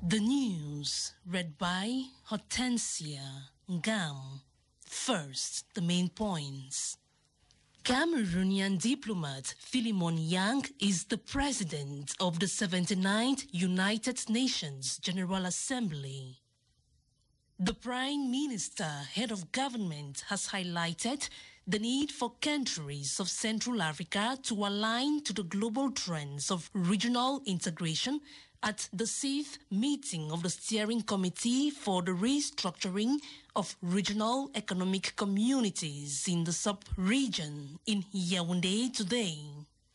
The news, read by Hortensia Ngam. First, the main points. Cameroonian diplomat Philemon Yang is the president of the 79th United Nations General Assembly. The Prime Minister, head of government, has highlighted the need for countries of Central Africa to align to the global trends of regional integration at the 6th meeting of the Steering Committee for the Restructuring of Regional Economic Communities in the sub-region in Yaoundé today.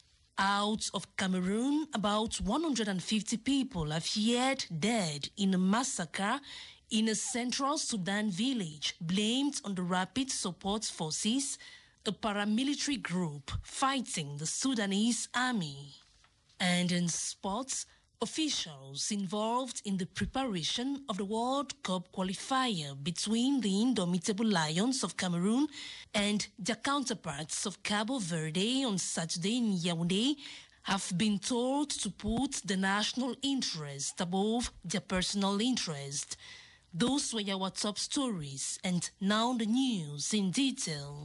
Out of Cameroon, about 150 people have feared dead in a massacre in a central Sudan village blamed on the Rapid Support Forces, a paramilitary group fighting the Sudanese army. And in sports, officials involved in the preparation of the World Cup qualifier between the Indomitable Lions of Cameroon and their counterparts of Cabo Verde on Saturday in Yaoundé have been told to put the national interest above their personal interest. Those were our top stories, and now the news in detail.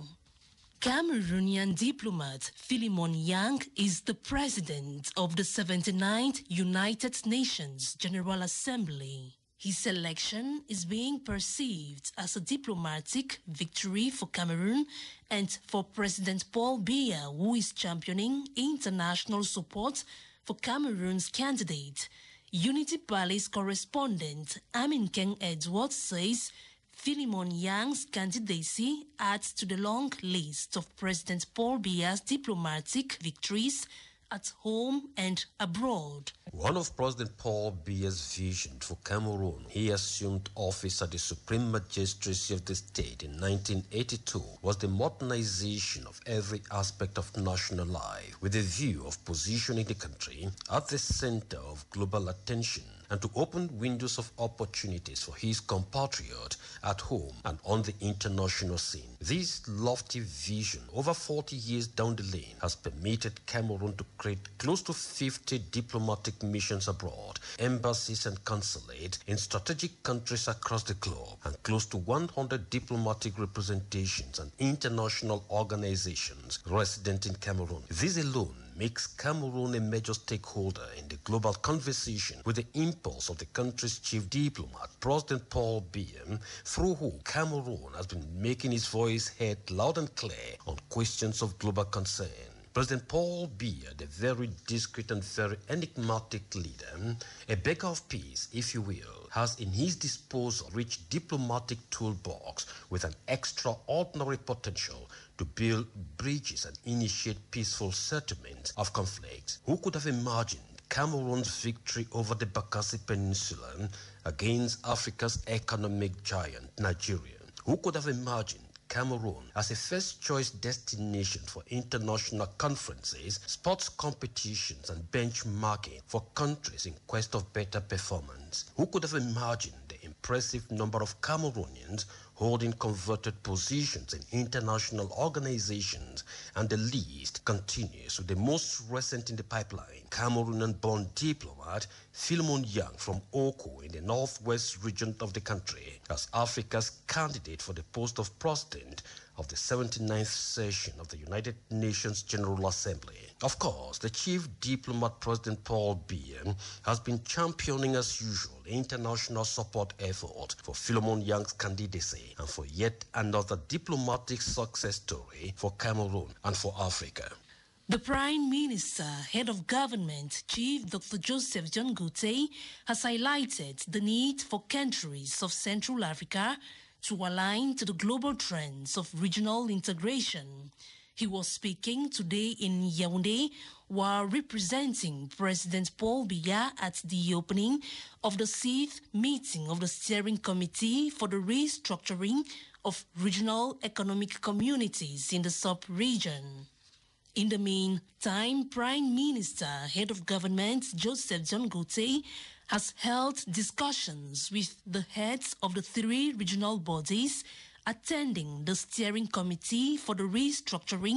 Cameroonian diplomat Philemon Yang is the president of the 79th United Nations General Assembly. His election is being perceived as a diplomatic victory for Cameroon and for President Paul Biya, who is championing international support for Cameroon's candidate. Unity Palace correspondent Amin Keng Edward says Philemon Yang's candidacy adds to the long list of President Paul Biya's diplomatic victories at home and abroad. One of President Paul Biya's vision for Cameroon, he assumed office at the Supreme Magistracy of the state in 1982, was the modernization of every aspect of national life with a view of positioning the country at the center of global attention and to open windows of opportunities for his compatriot at home and on the international scene. This lofty vision, over 40 years down the lane, has permitted Cameroon to create close to 50 diplomatic missions abroad, embassies and consulates in strategic countries across the globe, and close to 100 diplomatic representations and international organizations resident in Cameroon. This alone makes Cameroon a major stakeholder in the global conversation with the impulse of the country's chief diplomat, President Paul Biya, through whom Cameroon has been making its voice heard loud and clear on questions of global concern. President Paul Biya, the very discreet and very enigmatic leader, a beggar of peace, if you will, has in his disposal a rich diplomatic toolbox with an extraordinary potential to build bridges and initiate peaceful settlements of conflicts. Who could have imagined Cameroon's victory over the Bakassi Peninsula against Africa's economic giant, Nigeria? Who could have imagined Cameroon as a first-choice destination for international conferences, sports competitions, and benchmarking for countries in quest of better performance? Who could have imagined the impressive number of Cameroonians holding converted positions in international organizations? And the list continues with the most recent in the pipeline, Cameroonian-born diplomat Philemon Yang from Oko in the northwest region of the country as Africa's candidate for the post of president of the 79th session of the United Nations General Assembly. Of course, the chief diplomat, President Paul Biya, has been championing as usual international support effort for Philemon Yang's candidacy and for yet another diplomatic success story for Cameroon and for Africa. The Prime Minister, head of government, Chief Dr. Joseph John Goutey, has highlighted the need for countries of Central Africa to align to the global trends of regional integration. He was speaking today in Yaoundé while representing President Paul Biya at the opening of the 6th meeting of the Steering Committee for the Restructuring of Regional Economic Communities in the sub-region. In the meantime, Prime Minister, head of government, Joseph John Goutey, has held discussions with the heads of the 3 regional bodies attending the Steering Committee for the Restructuring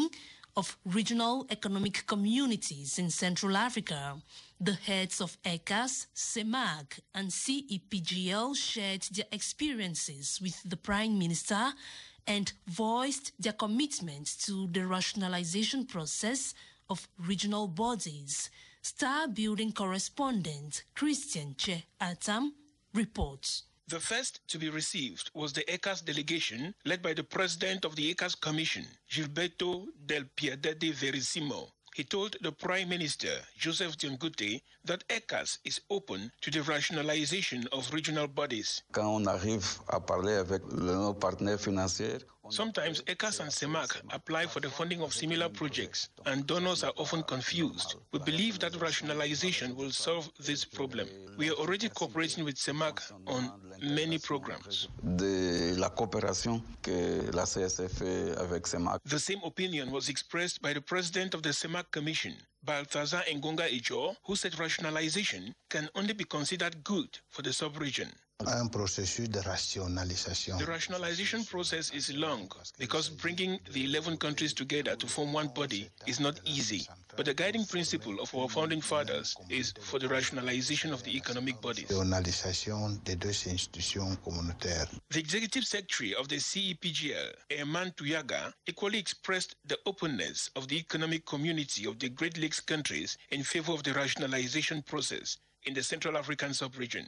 of regional economic communities in Central Africa. The heads of ECAS, CEMAC, and CEPGL shared their experiences with the Prime Minister and voiced their commitment to the rationalization process of regional bodies. Star Building correspondent Christian Che Atam reports. The first to be received was the ECAS delegation led by the president of the ECAS Commission, Gilberto Del Piedade Verissimo. He told the Prime Minister, Joseph Dion Ngute, that ECAS is open to the rationalization of regional bodies. Sometimes ECAS and CEMAC apply for the funding of similar projects, and donors are often confused. We believe that rationalization will solve this problem. We are already cooperating with CEMAC on many programs. The same opinion was expressed by the president of the CEMAC Commission, Balthazar Ngonga Ijo, who said rationalization can only be considered good for the sub-region. The rationalization process is long because bringing the 11 countries together to form one body is not easy. But the guiding principle of our founding fathers is for the rationalization of the economic bodies. The executive secretary of the CEPGL, Eman Tuyaga, equally expressed the openness of the economic community of the Great Lakes countries in favor of the rationalization process in the Central African sub-region.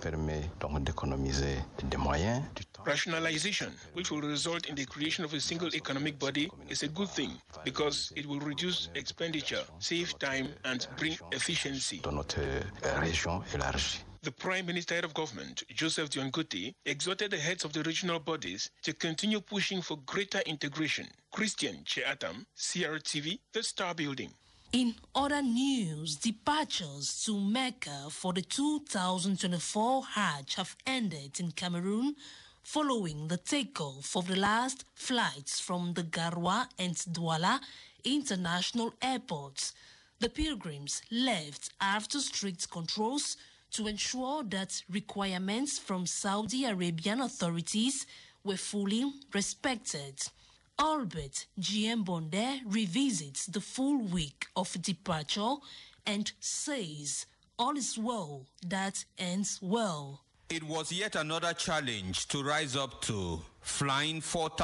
Rationalization, which will result in the creation of a single economic body, is a good thing because it will reduce expenditure, save time, and bring efficiency. The Prime Minister Head of Government, Joseph Dion Ngute, exhorted the heads of the regional bodies to continue pushing for greater integration. Christian Che Atam, CRTV, The Star Building. In other news, departures to Mecca for the 2024 Hajj have ended in Cameroon following the takeoff of the last flights from the Garoua and Douala international airports. The pilgrims left after strict controls to ensure that requirements from Saudi Arabian authorities were fully respected. Albert Jiembonde revisits the full week of departure and says all is well that ends well. It was yet another challenge to rise up to, flying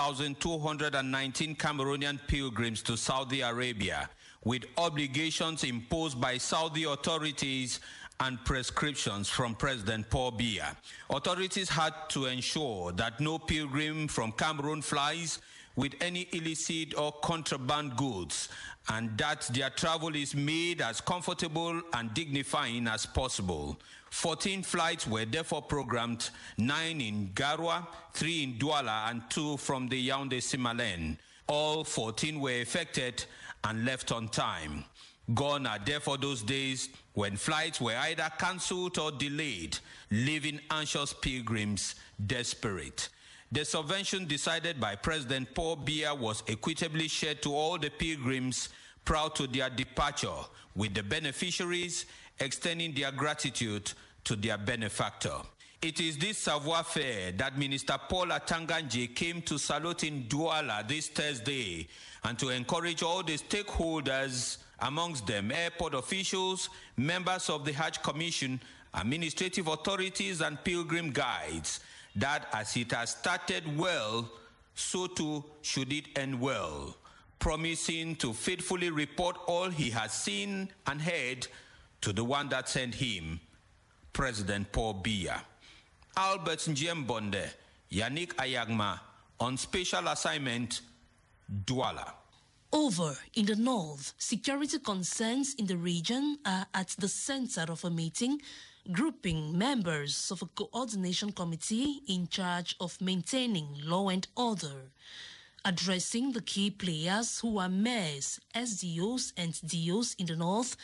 4,219 Cameroonian pilgrims to Saudi Arabia with obligations imposed by Saudi authorities and prescriptions from President Paul Biya. Authorities had to ensure that no pilgrim from Cameroon flies with any illicit or contraband goods, and that their travel is made as comfortable and dignifying as possible. 14 flights were therefore programmed, 9 in Garoua, 3 in Douala, and 2 from the Yaoundé-Simalène. All 14 were affected and left on time. Gone are therefore those days when flights were either cancelled or delayed, leaving anxious pilgrims desperate. The subvention decided by President Paul Biya was equitably shared to all the pilgrims prior to their departure, with the beneficiaries extending their gratitude to their benefactor. It is this savoir-faire that Minister Paul Atanganje came to salute in Douala this Thursday, and to encourage all the stakeholders, amongst them airport officials, members of the Hajj Commission, administrative authorities and pilgrim guides, that as it has started well, so too should it end well, promising to faithfully report all he has seen and heard to the one that sent him, President Paul Biya. Albert Njiembonde, Yannick Ayagma, on special assignment, Douala. Over in the north, security concerns in the region are at the center of a meeting grouping members of a coordination committee in charge of maintaining law and order. Addressing the key players who are mayors, SDOs and DOs in the North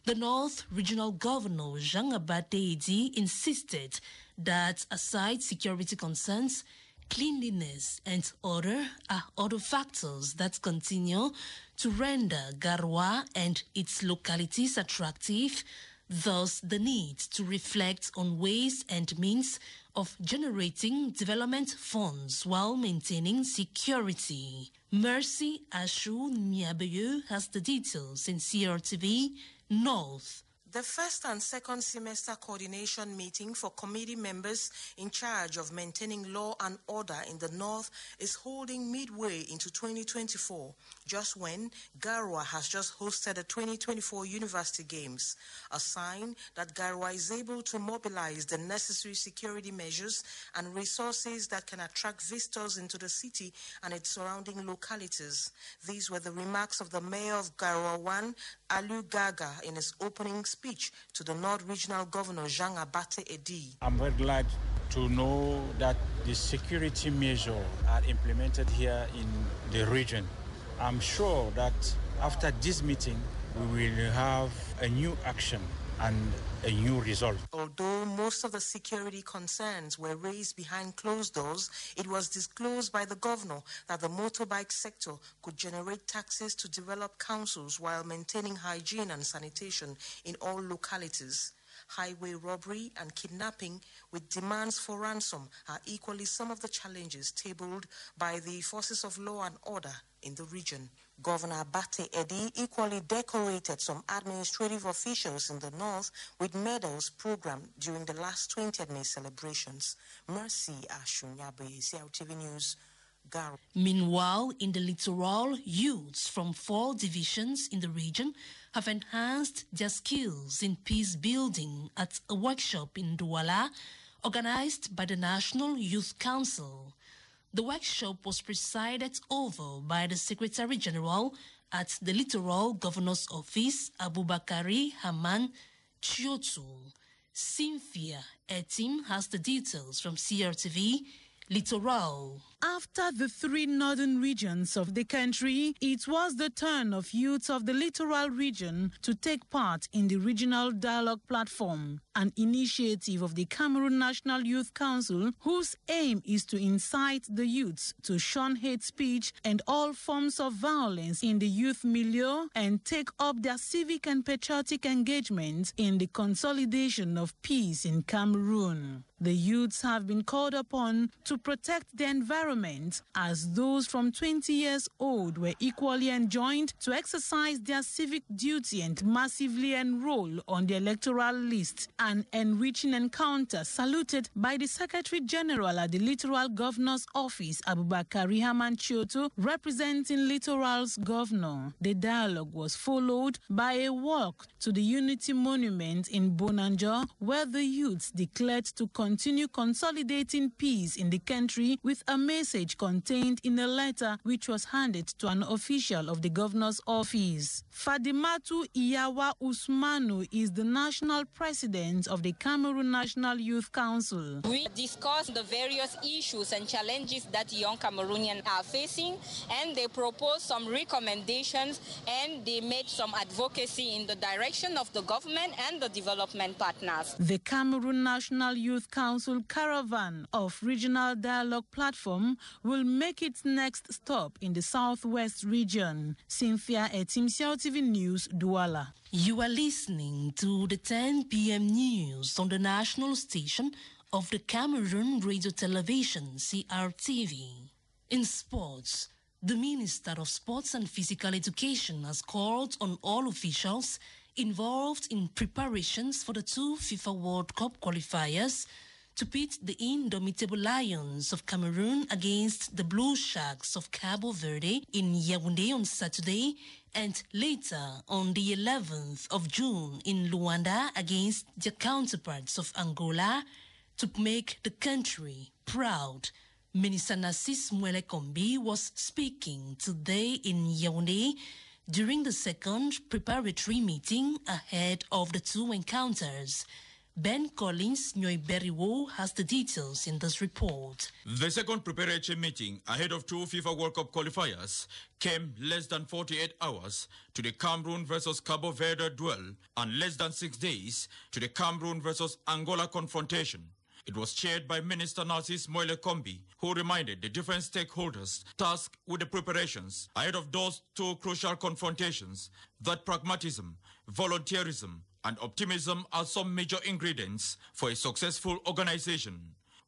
Regional Governor Jean Abateidi insisted that aside security concerns, cleanliness and order are other factors that continue to render Garoua and its localities attractive, thus the need to reflect on ways and means of generating development funds while maintaining security. Mercy Ashu Nyabayu has the details in CRTV North. The first and second semester coordination meeting for committee members in charge of maintaining law and order in the North is holding midway into 2024, just when Garwa has just hosted the 2024 University Games, a sign that Garwa is able to mobilize the necessary security measures and resources that can attract visitors into the city and its surrounding localities. These were the remarks of the mayor of Garwa 1, Alu Gaga, in his opening speech to the North Regional Governor Jean Abate Edi. I'm very glad to know that the security measures are implemented here in the region. I'm sure that after this meeting, we will have a new action and a new result. Although most of the security concerns were raised behind closed doors, it was disclosed by the governor that the motorbike sector could generate taxes to develop councils while maintaining hygiene and sanitation in all localities. Highway robbery and kidnapping with demands for ransom are equally some of the challenges tabled by the forces of law and order in the region. Governor Abate Edi equally decorated some administrative officials in the north with medals programmed during the last 20th May celebrations. Mercy Ashunyabe, CRTV News, Garo. Meanwhile, in the littoral, youths from 4 divisions in the region have enhanced their skills in peace building at a workshop in Douala organized by the National Youth Council. The workshop was presided over by the Secretary General at the Littoral Governor's Office, Abubakari Haman Chiotu. Cynthia Etim has the details from CRTV Littoral. After the 3 northern regions of the country, it was the turn of youths of the littoral region to take part in the Regional Dialogue Platform, an initiative of the Cameroon National Youth Council whose aim is to incite the youths to shun hate speech and all forms of violence in the youth milieu and take up their civic and patriotic engagement in the consolidation of peace in Cameroon. The youths have been called upon to protect the environment as those from 20 years old were equally enjoined to exercise their civic duty and massively enroll on the electoral list. An enriching encounter saluted by the Secretary General at the Littoral Governor's Office, Abubakari Haman Chiotu, representing Littoral's governor. The dialogue was followed by a walk to the Unity Monument in Bonanjo, where the youths declared to continue consolidating peace in the country with a message contained in a letter which was handed to an official of the governor's office. Fadimatu Iyawa Usmanu is the national president of the Cameroon National Youth Council. We discussed the various issues and challenges that young Cameroonians are facing, and they proposed some recommendations and they made some advocacy in the direction of the government and the development partners. The Cameroon National Youth Council caravan of Regional Dialogue Platform will make its next stop in the southwest region. Cynthia Etim, CRTV News, Douala. You are listening to the 10 p.m. news on the national station of the Cameroon Radio Television, CRTV. In sports, the Minister of Sports and Physical Education has called on all officials involved in preparations for the 2 FIFA World Cup qualifiers to pit the indomitable Lions of Cameroon against the Blue Sharks of Cabo Verde in Yaoundé on Saturday, and later on the 11th of June in Luanda against their counterparts of Angola, to make the country proud. Minister Narcisse Mwele Kombi was speaking today in Yaoundé during the second preparatory meeting ahead of the 2 encounters. Ben Collins Nyoiberiwo has the details in this report. The second preparatory meeting ahead of 2 FIFA World Cup qualifiers came less than 48 hours to the Cameroon versus Cabo Verde duel and less than 6 days to the Cameroon versus Angola confrontation. It was chaired by Minister Narcisse Mwele Kombi, who reminded the different stakeholders tasked with the preparations ahead of those 2 crucial confrontations that pragmatism, volunteerism, and optimism are some major ingredients for a successful organization.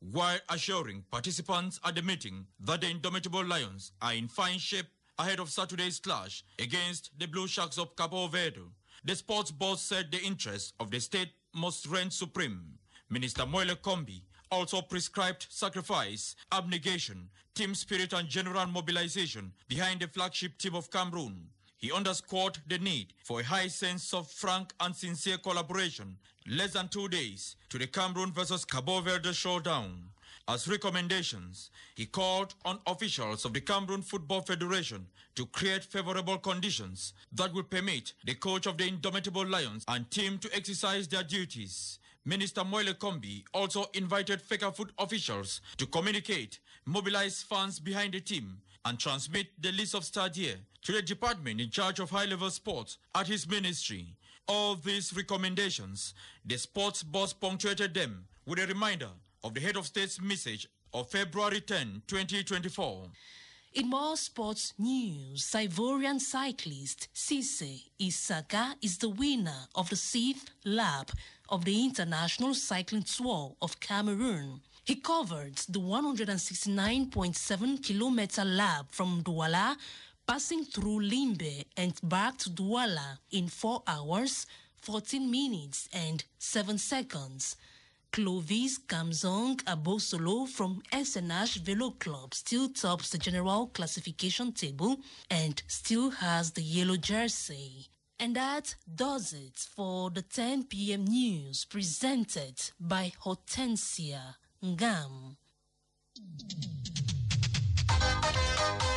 while assuring participants at the meeting that the Indomitable Lions are in fine shape ahead of Saturday's clash against the Blue Sharks of Cabo Verde. The sports boss said the interests of the state must reign supreme. Minister Moile Kombi also prescribed sacrifice, abnegation, team spirit and general mobilization behind the flagship team of Cameroon. He underscored the need for a high sense of frank and sincere collaboration less than 2 days to the Cameroon versus Cabo Verde showdown. As recommendations, he called on officials of the Cameroon Football Federation to create favorable conditions that will permit the coach of the Indomitable Lions and team to exercise their duties. Minister Moile Kombi also invited Fecafoot officials to communicate, mobilize funds behind the team, and transmit the list of stadia to the department in charge of high-level sports at his ministry. All these recommendations, the sports boss punctuated them with a reminder of the head of state's message of February 10, 2024. In more sports news, Ivorian cyclist Cisse Isaka is the winner of the 6th lap of the International Cycling Tour of Cameroon. He covered the 169.7-kilometer lap from Douala, passing through Limbe and back to Douala in 4 hours, 14 minutes and 7 seconds. Clovis Kamzong Abosolo from SNH Velo Club still tops the general classification table and still has the yellow jersey. And that does it for the 10 p.m. news presented by Hortensia Ngam.